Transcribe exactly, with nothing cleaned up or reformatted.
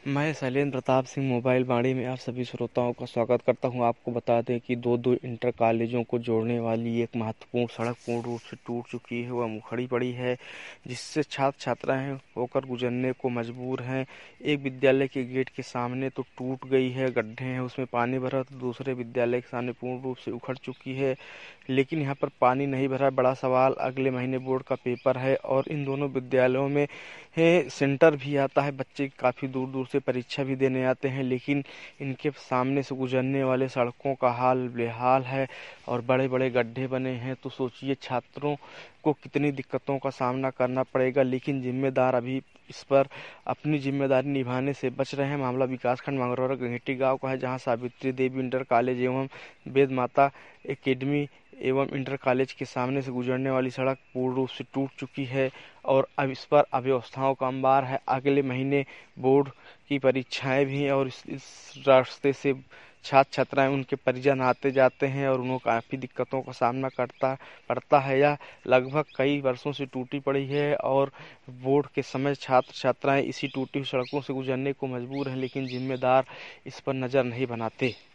मैं शैलेंद्र प्रताप सिंह मोबाइल वाणी में आप सभी श्रोताओं का स्वागत करता हूं। आपको बता दें कि दो दो इंटर कॉलेजों को जोड़ने वाली एक महत्वपूर्ण सड़क पूर्ण रूप से टूट चुकी है, वह मुखड़ी पड़ी है, जिससे छात्र छात्राएं होकर गुजरने को मजबूर हैं। एक विद्यालय के गेट के सामने तो टूट गई है, गड्ढे हैं, उसमें पानी भरा, तो दूसरे विद्यालय के सामने पूर्ण रूप से उखड़ चुकी है। लेकिन यहाँ पर पानी नहीं भरा। बड़ा सवाल अगले महीने बोर्ड का पेपर है और इन दोनों विद्यालयों में है सेंटर भी आता है। बच्चे काफ़ी दूर दूर से परीक्षा भी देने आते हैं, लेकिन इनके सामने से गुजरने वाले सड़कों का हाल बेहाल है और बड़े बड़े गड्ढे बने हैं। तो सोचिए छात्रों को कितनी दिक्कतों का सामना करना पड़ेगा। लेकिन जिम्मेदार अभी इस पर अपनी जिम्मेदारी निभाने से बच रहे हैं। मामला विकासखंड मंगरौरा गंगेटी गांव का है, जहां सावित्री देवी इंटर कॉलेज एवं वेद माता एकेडमी एवं इंटर कॉलेज के सामने से गुजरने वाली सड़क पूर्ण रूप से टूट चुकी है और अब इस पर अव्यवस्थाओं का अंबार है। अगले महीने बोर्ड की परीक्षाएं भी हैं और इस, इस रास्ते से छात्र छात्राएं उनके परिजन आते जाते हैं और उन्हें काफ़ी दिक्कतों का सामना करता पड़ता है। यह लगभग कई वर्षों से टूटी पड़ी है और बोर्ड के समय छात्र छात्राएं इसी टूटी हुई सड़कों से गुजरने को मजबूर हैं, लेकिन जिम्मेदार इस पर नज़र नहीं बनाते।